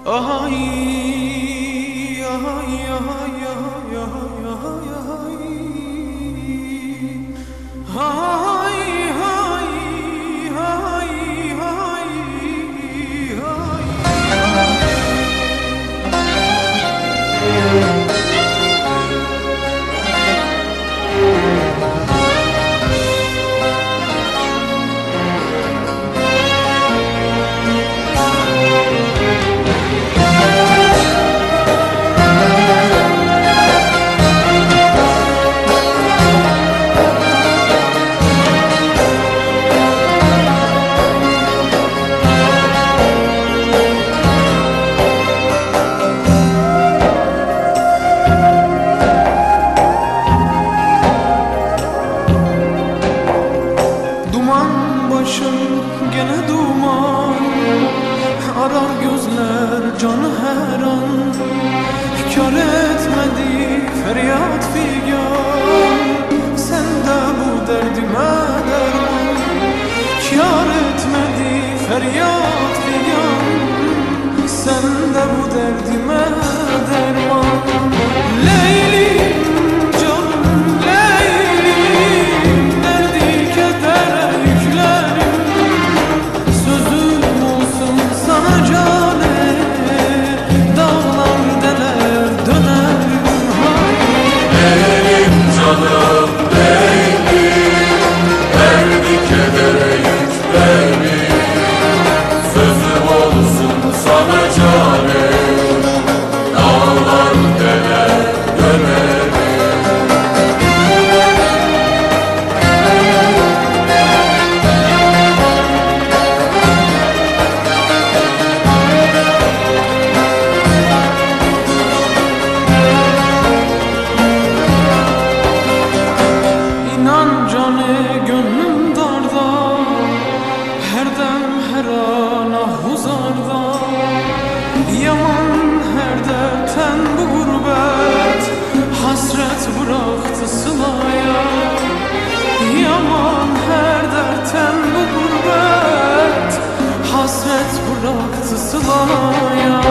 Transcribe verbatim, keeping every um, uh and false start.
Ay, ay, ay, ay, ay, ay, ay, ay, ay, başım gene duman, arar gözler canı her an. Kar etmedi feryat figan, sen de bu derdime derman. Kar etmedi feryat figan, sen de bu derdime derman. Leylim canım Leylim, derdi kedere yüklerim. Sözüm olsun sana cane, dağlar deler dönerim. Leylim canım Leylim, derdi kedere yüklerim. Sözüm olsun sana cane, dağlar deler dönerim. İnan canı gönlüm darda, her dem her an ah uzarda. Yaman her dertten bu gurbet, hasret bıraktı sılaya. Yaman her dertten bu gurbet, hasret bıraktı sılaya.